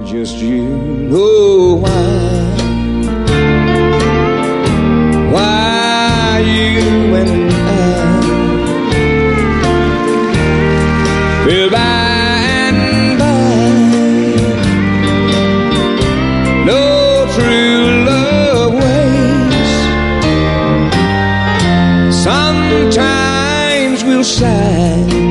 just you know why you and I will by and by no true love waits. Sometimes we'll sigh